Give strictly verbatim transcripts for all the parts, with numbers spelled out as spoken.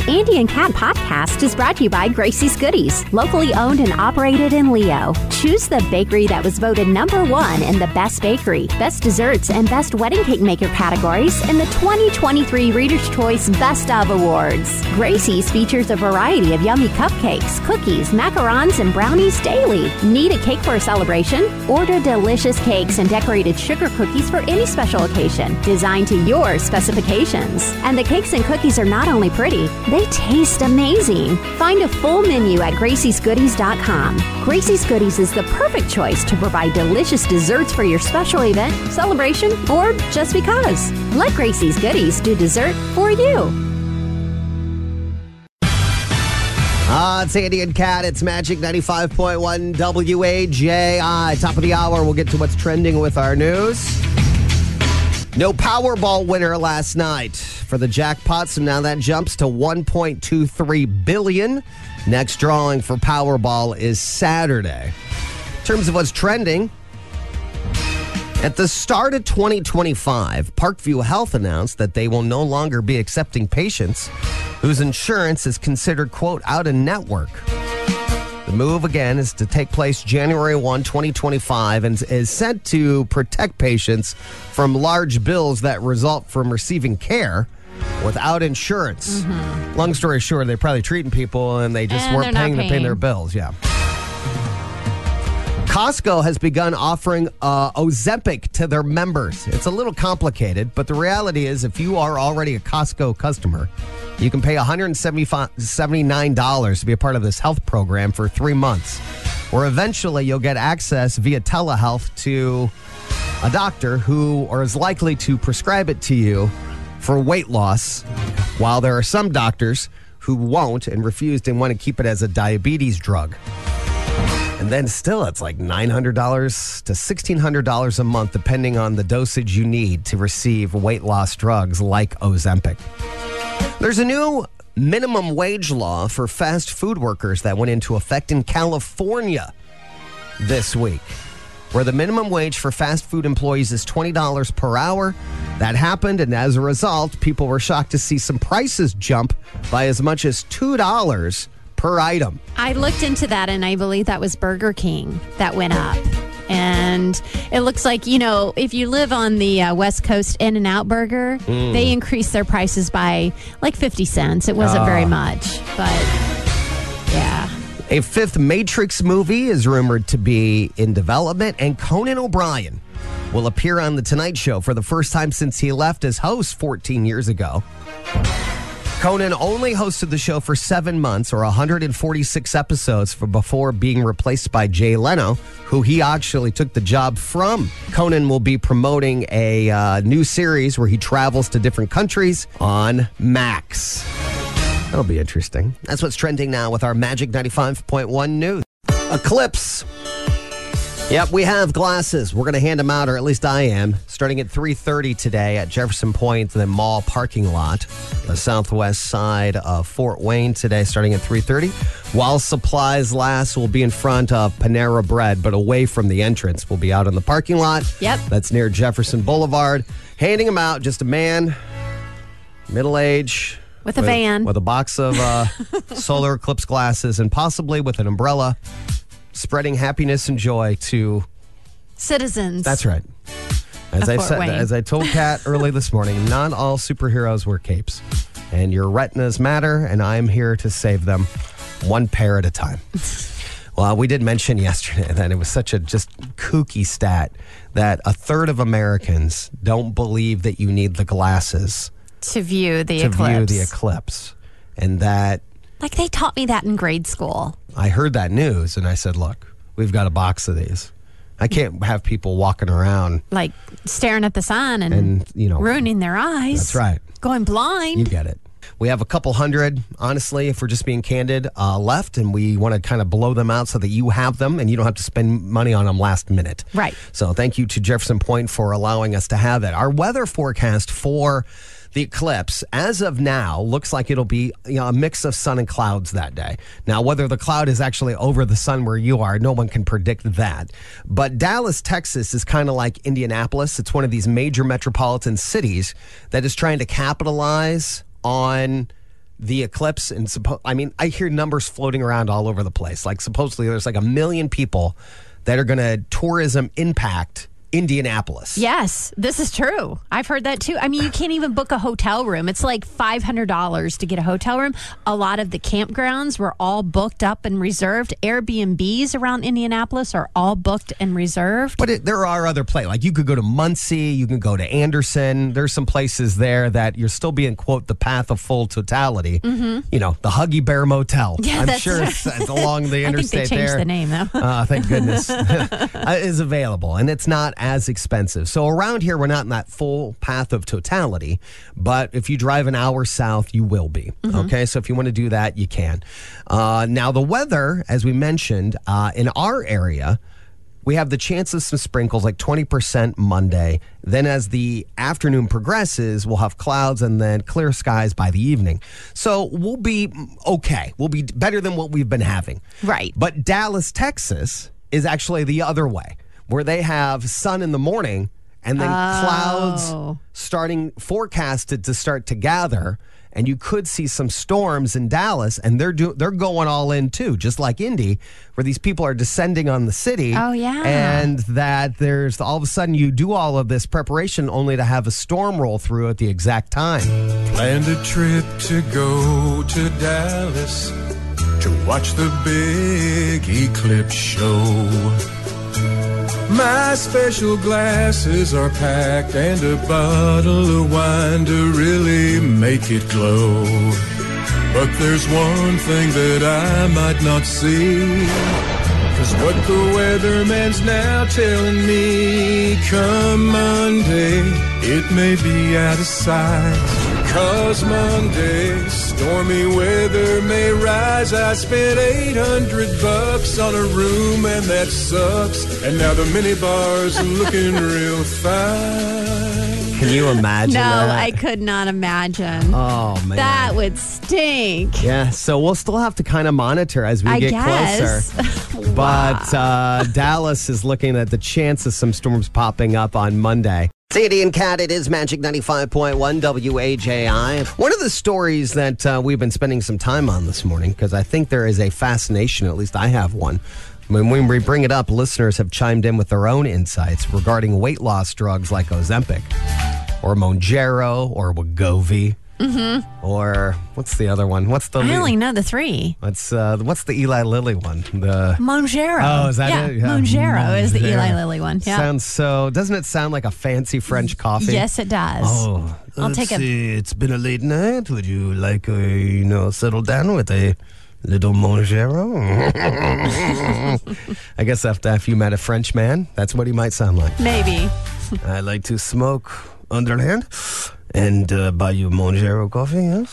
Andy and Kat podcast is brought to you by Gracie's Goodies, locally owned and operated in Leo. Choose the bakery that was voted number one in the Best Bakery, Best Desserts, and Best Wedding Cake Maker categories in the twenty twenty-three Reader's Choice Best of Awards. Gracie's features a variety of yummy cupcakes, cookies, macarons, and brownies daily. Need a cake for a celebration? Order delicious cakes and decorated sugar cookies for any special occasion, designed to your specifications. And the cakes and cookies are not only pretty, they taste amazing. Find a full menu at Gracie's Goodies dot com. Gracie's Goodies is the perfect choice to provide delicious desserts for your special event, celebration, or just because. Let Gracie's Goodies do dessert for you. Ah, uh, it's Andy and Kat. It's Magic ninety-five point one W A J I. Top of the hour, we'll get to what's trending with our news. No Powerball winner last night for the jackpot, so now that jumps to one point two three billion dollars. Next drawing for Powerball is Saturday. In terms of what's trending, at the start of twenty twenty-five, Parkview Health announced that they will no longer be accepting patients whose insurance is considered, quote, out of network. The move, again, is to take place January first, twenty twenty-five, and is set to protect patients from large bills that result from receiving care without insurance. Mm-hmm. Long story short, they're probably treating people and they just and weren't paying, paying to pay their bills. Yeah. Costco has begun offering uh, Ozempic to their members. It's a little complicated, but the reality is if you are already a Costco customer, you can pay one hundred seventy-nine dollars to be a part of this health program for three months, where eventually you'll get access via telehealth to a doctor who or is likely to prescribe it to you for weight loss, while there are some doctors who won't and refuse and want to keep it as a diabetes drug. And then still, it's like nine hundred dollars to sixteen hundred dollars a month, depending on the dosage you need to receive weight loss drugs like Ozempic. There's a new minimum wage law for fast food workers that went into effect in California this week, where the minimum wage for fast food employees is twenty dollars per hour. That happened, and as a result, people were shocked to see some prices jump by as much as two dollars per item. I looked into that, and I believe that was Burger King that went up. And it looks like, you know, if you live on the uh, West Coast, In-N-Out Burger, mm. they increased their prices by like fifty cents. It wasn't uh. very much, but yeah. A fifth Matrix movie is rumored to be in development, and Conan O'Brien will appear on The Tonight Show for the first time since he left as host fourteen years ago. Conan only hosted the show for seven months or one hundred forty-six episodes for before being replaced by Jay Leno, who he actually took the job from. Conan will be promoting a uh, new series where he travels to different countries on Max. That'll be interesting. That's what's trending now with our Magic ninety-five point one news. Eclipse. Yep, we have glasses. We're going to hand them out, or at least I am, starting at three thirty today at Jefferson Point, the mall parking lot, the southwest side of Fort Wayne today, starting at three thirty. While supplies last, we'll be in front of Panera Bread, but away from the entrance. We'll be out in the parking lot. Yep. That's near Jefferson Boulevard. Handing them out, just a man, middle age. With a van. With a box of uh, solar eclipse glasses and possibly with an umbrella, spreading happiness and joy to citizens. That's right. As I said, Wayne. as I told Kat early this morning, not all superheroes wear capes, and your retinas matter, and I'm here to save them one pair at a time. Well, we did mention yesterday that it was such a just kooky stat that a third of Americans don't believe that you need the glasses to view the to eclipse. view the eclipse, and that. Like they taught me that in grade school. I heard that news and I said, look, we've got a box of these. I can't have people walking around. Like staring at the sun and, and you know, ruining their eyes. That's right. Going blind. You get it. We have a couple hundred, honestly, if we're just being candid, uh, left, and we want to kind of blow them out so that you have them and you don't have to spend money on them last minute. Right. So thank you to Jefferson Point for allowing us to have it. Our weather forecast for the eclipse, as of now, looks like it'll be you know, a mix of sun and clouds that day. Now, whether the cloud is actually over the sun where you are, no one can predict that. But Dallas, Texas is kind of like Indianapolis. It's one of these major metropolitan cities that is trying to capitalize on the eclipse, and suppo- I mean, I hear numbers floating around all over the place. Like supposedly there's like a million people that are going to tourism impact Indianapolis. Yes, this is true. I've heard that too. I mean, you can't even book a hotel room. It's like five hundred dollars to get a hotel room. A lot of the campgrounds were all booked up and reserved. Airbnbs around Indianapolis are all booked and reserved. But it, there are other places. Like you could go to Muncie, you can go to Anderson. There's some places there that you're still being, quote, the path of full totality. Mm-hmm. You know, the Huggy Bear Motel. Yeah, I'm that's sure right. it's, it's along the interstate I think they changed there. the name, though. uh, thank goodness. uh, is available, and it's not as expensive. So around here, we're not in that full path of totality, but if you drive an hour south, you will be. Mm-hmm. Okay, so if you want to do that, you can. Uh, now, the weather, as we mentioned, uh, in our area, we have the chance of some sprinkles, like twenty percent Monday. Then as the afternoon progresses, we'll have clouds and then clear skies by the evening. So we'll be okay. We'll be better than what we've been having. Right. But Dallas, Texas is actually the other way, where they have sun in the morning and then Oh. clouds starting forecasted to start to gather. And you could see some storms in Dallas, and they're do, they're going all in too, just like Indy, where these people are descending on the city. Oh, yeah. And that there's all of a sudden you do all of this preparation only to have a storm roll through at the exact time. Planned a trip to go to Dallas to watch the big eclipse show. My special glasses are packed and a bottle of wine to really make it glow. But there's one thing that I might not see, 'cause what the weatherman's now telling me, come Monday, it may be out of sight. 'Cause Monday, stormy weather may rise. I spent eight hundred bucks on a room and that sucks. And now the minibars are looking real fine. Can you imagine No, that? I could not imagine. Oh, man. That would stink. Yeah, so we'll still have to kind of monitor as we I get guess. closer. But uh, Dallas is looking at the chance of some storms popping up on Monday. Sadie and Cat, it is Magic ninety-five point one W A J I. One of the stories that uh, we've been spending some time on this morning, because I think there is a fascination, at least I have one. When we bring it up, listeners have chimed in with their own insights regarding weight loss drugs like Ozempic or Mounjaro or Wegovy. Mm-hmm. Or what's the other one? What's the I only know the three. What's uh, what's the Eli Lilly one? The Mounjaro. Oh, is that yeah, it? Yeah. Mounjaro is the Mounjaro. Eli Lilly one. Yeah. Sounds so. Doesn't it sound like a fancy French coffee? Yes, it does. Oh, I'll let's take a- see. It's been a late night. Would you like a, you know, settle down with a little Mounjaro? I guess after if you met a French man, that's what he might sound like. Maybe. I like to smoke underhand and uh, buy you Mounjaro coffee, yes?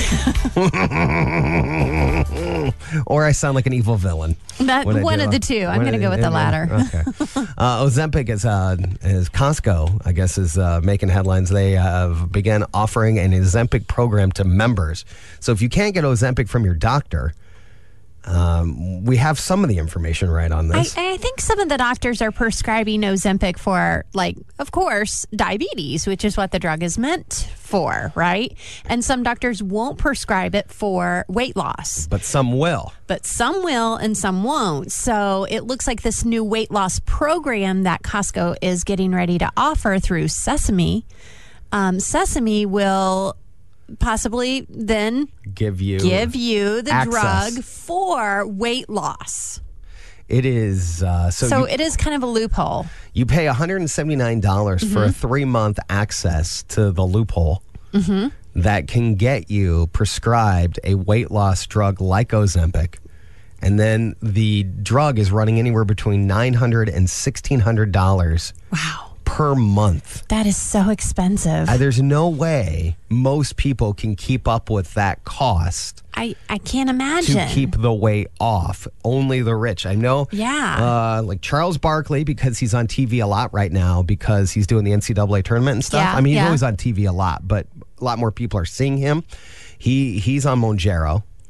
Or I sound like an evil villain. That when I one do of a- the two. I'm one going to of go with the yeah, latter. Okay. Uh, Ozempic is, uh, is Costco, I guess, is uh, making headlines. They have began offering an Ozempic program to members. So if you can't get Ozempic from your doctor, um, we have some of the information right on I, this. I think some of the doctors are prescribing Ozempic for, like, of course, diabetes, which is what the drug is meant for, right? And some doctors won't prescribe it for weight loss, But some will. but some will and some won't. So it looks like this new weight loss program that Costco is getting ready to offer through Sesame, um, Sesame will possibly then Give you. give you the access. drug for weight loss. It is. Uh, so So you, it is kind of a loophole. you pay one hundred seventy-nine dollars for a Mm-hmm. three month access to the loophole that can get you prescribed a weight loss drug like Ozempic. And then the drug is running anywhere between nine hundred dollars and sixteen hundred dollars Wow. per month. That is so expensive. Uh, there's no way most people can keep up with that cost I, I can't imagine. to keep the weight off. Only the rich. I know. Yeah. Uh, like Charles Barkley, because he's on T V a lot right now because he's doing the N C double A tournament and stuff. Yeah, I mean, he's yeah. always on T V a lot, but a lot more people are seeing him. He he's on Mounjaro.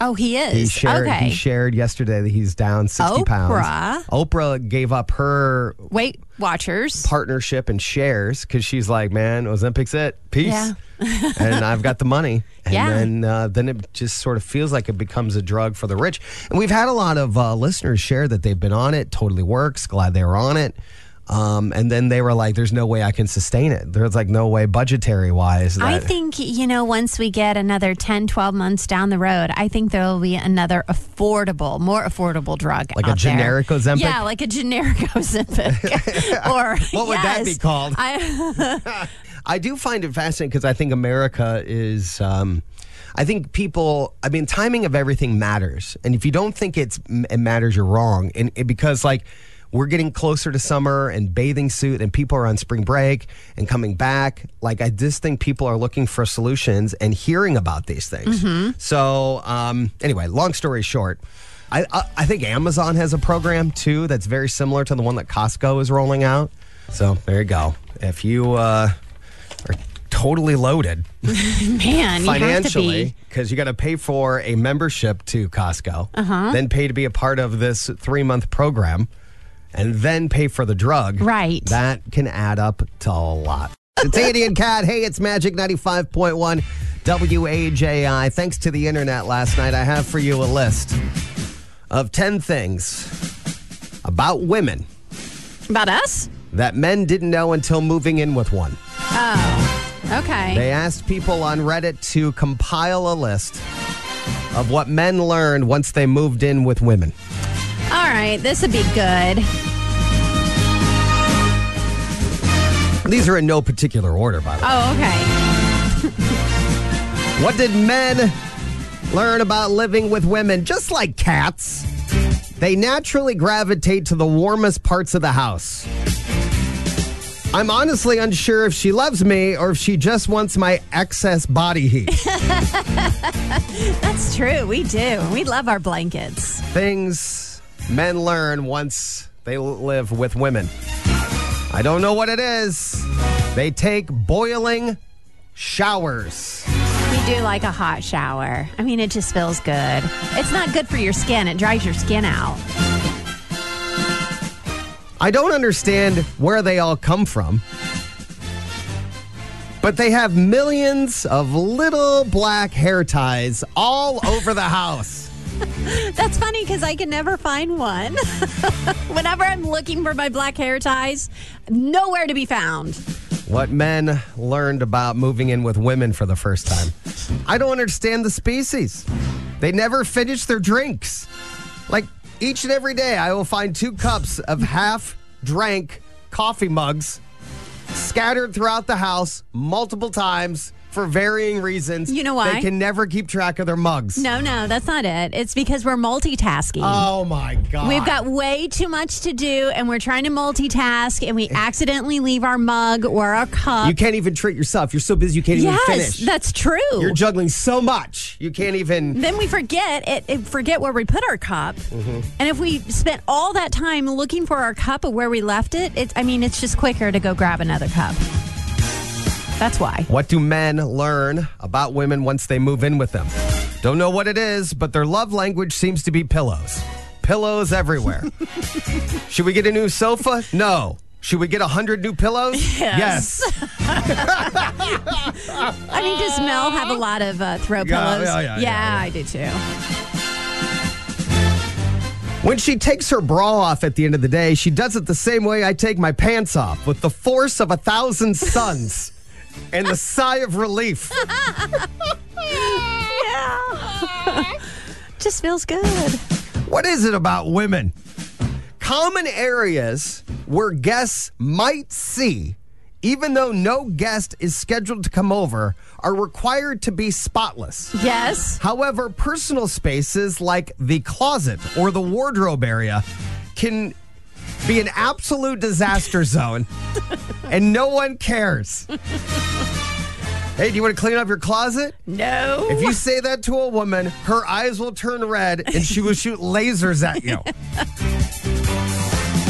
Oh, he is? He shared, okay. he shared yesterday that he's down sixty pounds. Oprah. Oprah gave up her Weight Watchers partnership and shares because she's like, man, Ozempic's it. Peace. Yeah. And I've got the money. And Yeah. then uh, then it just sort of feels like it becomes a drug for the rich. And we've had a lot of uh, listeners share that they've been on it. Totally works. Glad they were on it. Um, and then they were like, there's no way I can sustain it. There's like no way budgetary wise. That I think, you know, once we get another ten, twelve months down the road, I think there will be another affordable, more affordable drug like out a generic there. Ozempic? Yeah, like a generic Ozempic. Or What would that yes, be called? I, I do find it fascinating because I think America is, um, I think people, I mean, timing of everything matters. And if you don't think it's it matters, you're wrong. And it, because like, we're getting closer to summer and bathing suit and people are on spring break and coming back. Like, I just think people are looking for solutions and hearing about these things. Mm-hmm. So, um, anyway, long story short, I, I, I think Amazon has a program too that's very similar to the one that Costco is rolling out. So there you go. If you uh, are totally loaded man, financially, you have to be. because you got to pay for a membership to Costco, Uh-huh. then pay to be a part of this three-month program, and then pay for the drug. Right. That can add up to a lot. It's Andy and Kat. Hey, it's Magic ninety-five point one W A J I. Thanks to the internet last night, I have for you a list of ten things about women About us? that men didn't know until moving in with one. Oh, okay. They asked people on Reddit to compile a list of what men learned once they moved in with women. All right, this would be good. These are in no particular order, by the way. Oh, okay. What did men learn about living with women? Just like cats, they naturally gravitate to the warmest parts of the house. I'm honestly unsure if she loves me or if she just wants my excess body heat. That's true. We do. We love our blankets. Things men learn once they live with women. I don't know what it is. They take boiling showers. We do like a hot shower. I mean, it just feels good. It's not good for your skin. It dries your skin out. I don't understand where they all come from, but they have millions of little black hair ties all over the house. That's funny because I can never find one. Whenever I'm looking for my black hair ties, nowhere to be found. What men learned about moving in with women for the first time. I don't understand the species. They never finish their drinks. Like, each and every day, I will find two cups of half-drank coffee mugs scattered throughout the house multiple times for varying reasons. You know why? They can never keep track of their mugs. No, no, that's not it. It's because we're multitasking. Oh, my God. We've got way too much to do, and we're trying to multitask, and we accidentally leave our mug or our cup. You can't even treat yourself. You're so busy you can't yes, even finish. that's true. You're juggling so much. You can't even... Then we forget it, it. Forget where we put our cup, Mm-hmm. and if we spent all that time looking for our cup of where we left it, it's. I mean, it's just quicker to go grab another cup. That's why. What do men learn about women once they move in with them? Don't know what it is, but their love language seems to be pillows. Pillows everywhere. Should we get a new sofa? No. Should we get a hundred new pillows? Yes. I mean, does Mel have a lot of uh, throw Yeah, pillows? yeah, yeah, yeah, yeah. I do too. When she takes her bra off at the end of the day, she does it the same way I take my pants off, with the force of a thousand suns and the sigh of relief. Yeah. Just feels good. What is it about women? Common areas where guests might see, even though no guest is scheduled to come over, are required to be spotless. Yes. However, personal spaces like the closet or the wardrobe area can be an absolute disaster zone, and no one cares. Hey, do you want to clean up your closet? No. If you say that to a woman, her eyes will turn red and she will shoot lasers at you.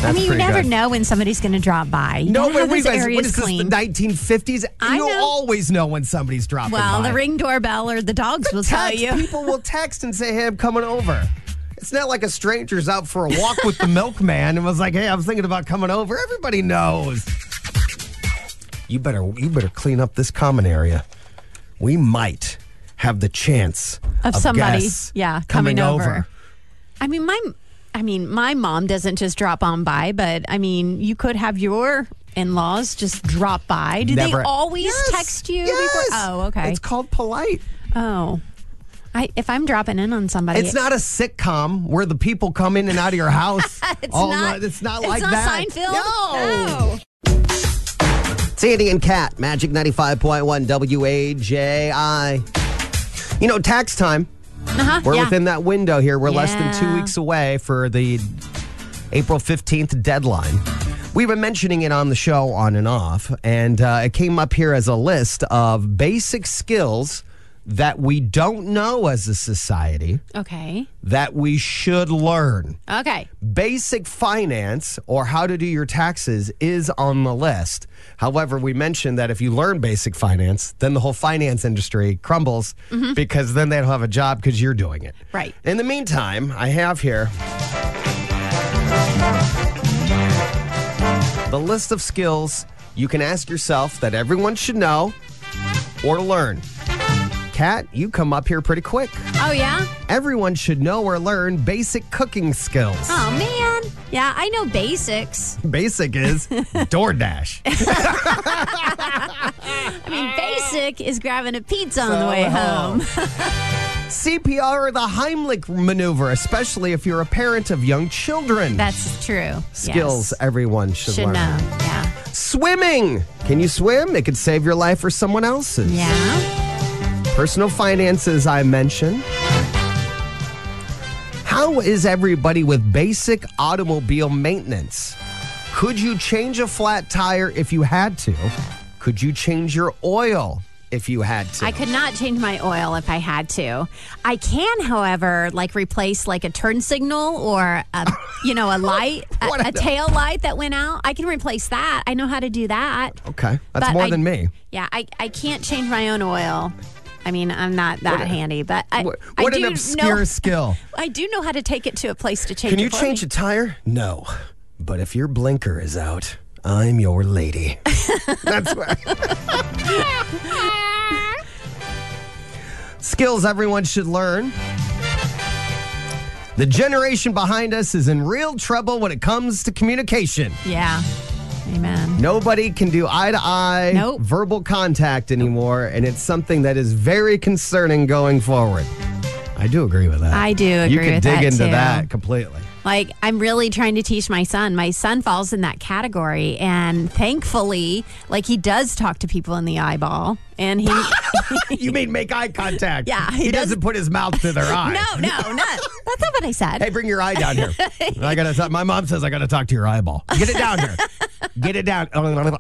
That's I mean, you pretty never good. know when somebody's going to drop by. You No, gotta but have we those guys, what areas is this, the clean. nineteen fifties? I You know. always know when somebody's dropping Well, by. the ring doorbell or the dogs will tell Text. you. People will text and say, hey, I'm coming over. It's not like a stranger's out for a walk with the milkman and was like, hey, I was thinking about coming over. Everybody knows. You better, you better clean up this common area. We might have the chance Of of somebody, guests yeah, coming over. over. I mean, my, I mean, my mom doesn't just drop on by, but I mean, you could have your in-laws just drop by. Do Never- they always Yes, text you yes. before? Oh, okay. It's called polite. oh, I if I'm dropping in on somebody, It's not a sitcom where the people come in and out of your house. It's all not. night. It's not it's like not that. Seinfeld. No. Sandy and Kat, Magic ninety-five point one W A J I. You know, tax time. Uh-huh. We're yeah. within that window here. We're less than two Yeah. weeks away for the April fifteenth deadline. We've been mentioning it on the show on and off, and uh, it came up here as a list of basic skills that we don't know as a society Okay. that we should learn. Okay. Basic finance or how to do your taxes is on the list. However, we mentioned that if you learn basic finance, then the whole finance industry crumbles because then they don't have a job because you're doing it. Right. In the meantime, I have here the list of skills you can ask yourself that everyone should know or learn. Kat, you come up here pretty quick. Oh yeah. Everyone should know or learn basic cooking skills. Oh man. Yeah, I know basics. Basic is DoorDash. I mean, basic is grabbing a pizza on the way home. C P R or the Heimlich maneuver, especially if you're a parent of young children. That's true. Skills Yes. everyone should, Should learn. know. Yeah. Swimming. Can you swim? It could save your life or someone else's. Yeah. Personal finances, I mentioned. How is everybody with basic automobile maintenance? Could you change a flat tire if you had to? Could you change your oil if you had to? I could not change my oil if I had to. I can, however, like replace like a turn signal or a, you know, a light, a, What a a- tail light that went out. I can replace that. I know how to do that. Okay, that's But more I- than me. Yeah, I, I can't change my own oil. I mean, I'm not that What a- handy, but I, What, I what do an obscure know, skill. I do know how to take it to a place to change Can it you for change me. a tire? No. But if your blinker is out, I'm your lady. That's right. Skills everyone should learn. The generation behind us is in real trouble when it comes to communication. Yeah. Amen. Nobody can do eye to eye Nope. verbal contact anymore, and it's something that is very concerning going forward. I do agree with that. I do You agree could with dig that, into too. that completely. Like, I'm really trying to teach my son. My son falls in that category. And thankfully, like, he does talk to people in the eyeball. And he. You mean make eye contact? Yeah, He, he does- doesn't put his mouth to their eye. no, no, not. That's not what I said. Hey, bring your eye down here. I gotta. Talk, my mom says I gotta talk to your eyeball. Get it down here. Get it down. No, no.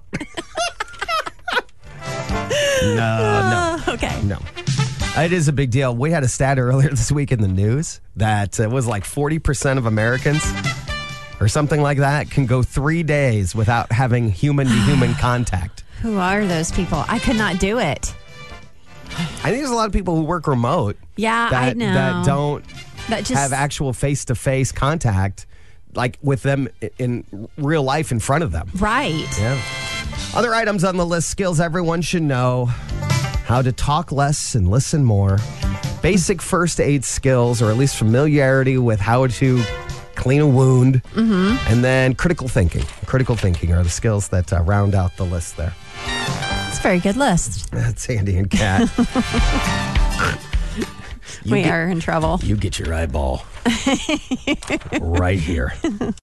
Uh, okay. No. It is a big deal. We had a stat earlier this week in the news that it was like forty percent of Americans or something like that can go three days without having human-to-human contact. Who are those people? I could not do it. I think there's a lot of people who work remote Yeah, that, I know. that don't That just have actual face-to-face contact like with them i- in real life in front of them. right. Yeah. Other items on the list, skills everyone should know. How to talk less and listen more. Basic first aid skills, or at least familiarity with how to clean a wound. Mm-hmm. And then critical thinking. Critical thinking are the skills that uh, round out the list there. It's a very good list. That's Andy and Kat. You we get- are in trouble. You get your eyeball right here.